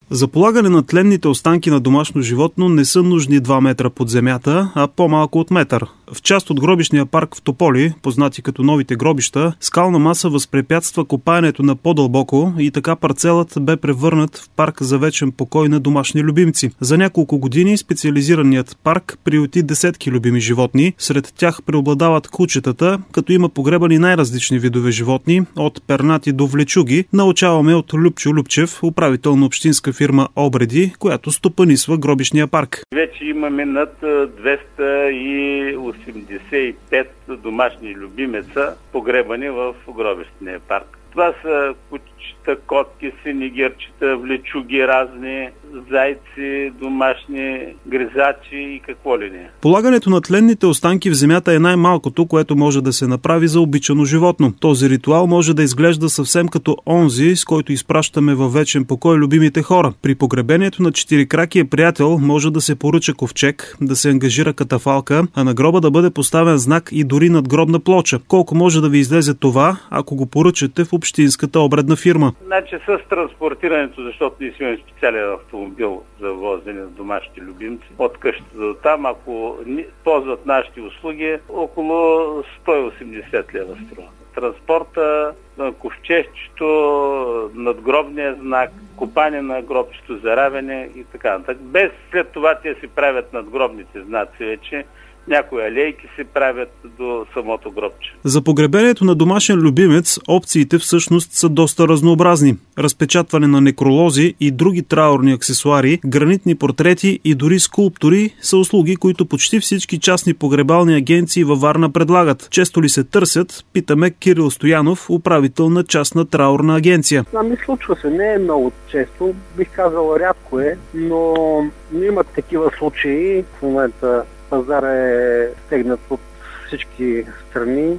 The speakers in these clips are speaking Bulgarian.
За полагане на тленните останки на домашно животно не са нужни 2 метра под земята, а по-малко от метър. В част от гробищния парк в Тополи, познати като новите гробища, скална маса възпрепятства копаенето на по-дълбоко и така парцелът бе превърнат в парк за вечен покой на домашни любимци. За няколко години специализираният парк приюти десетки любими животни. Сред тях преобладават кучетата, като има погребани най-различни видове животни, от пернати до влечуги. Научаваме от Любчо Любчев, управител на общинска фирма Обреди, която стопанисва гробищния парк. Вече имаме над 285 домашни любимеца погребани в гробищния парк. Това са кучета, котки, синигерчета, влечуги разни, зайци, домашни, гризачи и какво ли не. Полагането на тленните останки в земята е най-малкото, което може да се направи за обичано животно. Този ритуал може да изглежда съвсем като онзи, с който изпращаме във вечен покой любимите хора. При погребението на четирикракия приятел може да се поръча ковчег, да се ангажира катафалка, а на гроба да бъде поставен знак и дори надгробна плоча. Колко може да ви излезе това, ако го поръчате в общинската обредна фирма? Значи с транспортирането, защото ние си имаме специален автомобил за возене на домашните любимци от къщата до там, ако ползват нашите услуги, около 180 лева струва. Транспорта, ковчежчето, надгробния знак, копане на гробчето, заравяне и така нататък. Без след това те си правят надгробните знаци вече. Някои алейки се правят до самото гробче. За погребението на домашен любимец опциите всъщност са доста разнообразни. Разпечатване на некролози и други траурни аксесуари, гранитни портрети и дори скулптури са услуги, които почти всички частни погребални агенции във Варна предлагат. Често ли се търсят? Питаме Кирил Стоянов, управител на частна траурна агенция. Случва се, не е много често, бих казал рядко е, но имат такива случаи. В момента пазара е стегнат от всички страни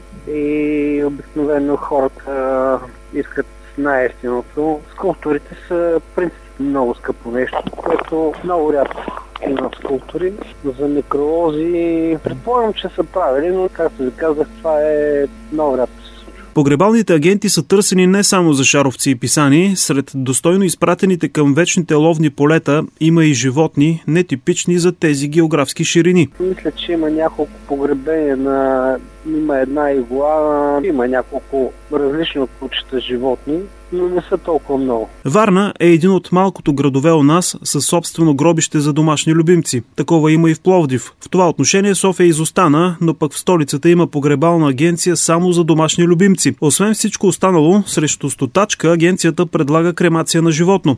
и обикновено хората искат най-естеното. Скулптурите са принципно много скъпо нещо, което много рядко има скулптури. За некролози предполагам, че са правили, но както ви казах, това е много рядко. Погребалните агенти са търсени не само за шаровци и писани. Сред достойно изпратените към вечните ловни полета има и животни, нетипични за тези географски ширини. Мисля, че има няколко погребения има една игла, има няколко различни от кучета животни, но не са толкова много. Варна е един от малкото градове у нас със собствено гробище за домашни любимци. Такова има и в Пловдив. В това отношение София изостана, но пък в столицата има погребална агенция само за домашни любимци. Освен всичко останало, срещу стотачка агенцията предлага кремация на животно.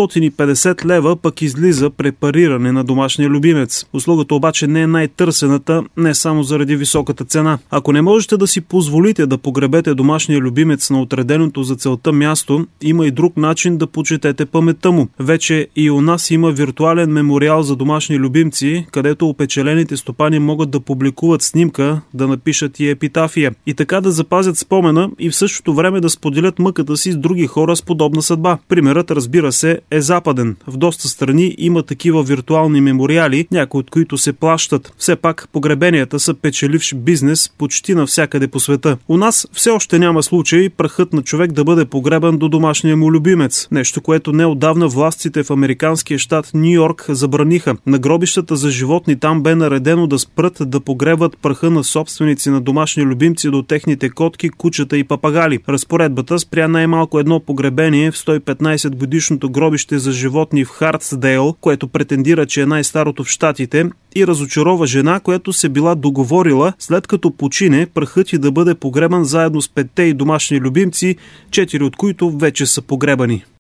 650 лева пък излиза препариране на домашния любимец. Услугата обаче не е най-търсената, не само заради високата цена. Ако не можете да си позволите да погребете домашния любимец на отреденото за целта място, има и друг начин да почетете паметта му. Вече и у нас има виртуален мемориал за домашни любимци, където опечалените стопани могат да публикуват снимка, да напишат и епитафия. И така да запазят спомена и в същото време да споделят мъката си с други хора с подобна съдба. Примерът, разбира се, е западен. В доста страни има такива виртуални мемориали, някои от които се плащат. Все пак погребенията са печеливш бизнес почти навсякъде по света. У нас все още няма случай прахът на човек да бъде погребан до домашния му любимец. Нещо, което неотдавна властите в американския щат Ню Йорк забраниха. На гробищата за животни там бе наредено да спрат да погребват праха на собственици на домашни любимци до техните котки, кучета и папагали. Разпоредбата спря най-малко едно погребение в 115 годишното гробище за животни в Хартсдейл, което претендира, че е най-старото в щатите, и разочарова жена, която се била договорила, след като почине, прахът й да бъде погребан заедно с 5 и домашни любимци, 4 от които вече са погребани.